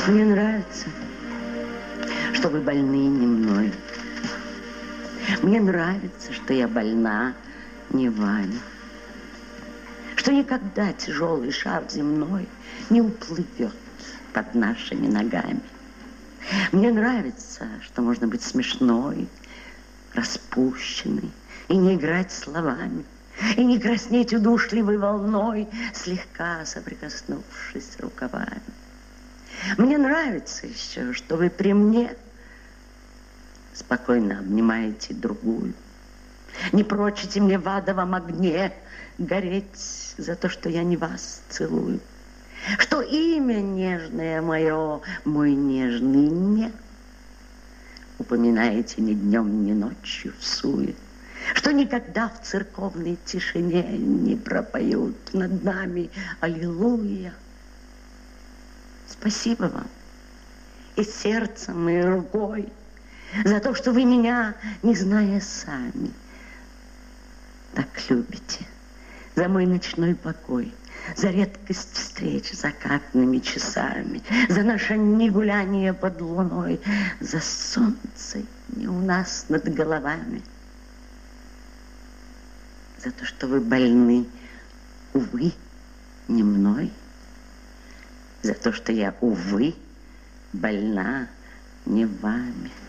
Мне нравится, что вы больны не мной. Мне нравится, что я больна не вами. Что никогда тяжелый шар земной не уплывет под нашими ногами. Мне нравится, что можно быть смешной, распущенной и не играть словами, и не краснеть удушливой волной, слегка соприкоснувшись рукавами. Мне нравится еще, что вы при мне спокойно обнимаете другую, не прочите мне в адовом огне гореть за то, что я не вас целую, что имя нежное мое, мой нежный не, упоминаете ни днем, ни ночью всуе, что никогда в церковной тишине не пропоют над нами аллилуйя. Спасибо вам и сердцем, и рукой за то, что вы меня, не зная сами, так любите, за мой ночной покой, за редкость встреч закатными часами, за наше негуляние под луной, за солнце не у нас над головами, за то, что вы больны, увы, не мной, за то, что я, увы, больна не вами.